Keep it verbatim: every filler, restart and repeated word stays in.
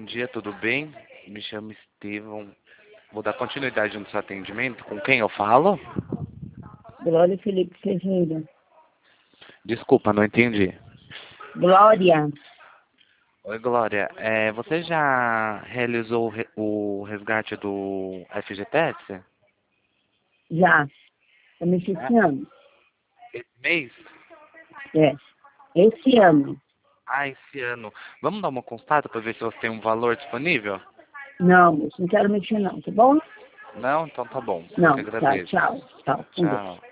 Bom dia, tudo bem? Me chamo Estevão. Vou dar continuidade no seu atendimento. Com quem eu falo? Glória Felipe Ferreira. Desculpa, não entendi. Glória, Oi, Glória. É, você já realizou o re- o resgate do F G T S? já. Começou esse ano. Esse mês? É. Esse ano. Ah, esse ano. Vamos dar uma consulta para ver se você tem um valor disponível? Não, moço, não quero mexer não, tá bom? Não? Então tá bom. Eu que Não, tá, agradeço. tchau. Tchau, com Deus. Tchau.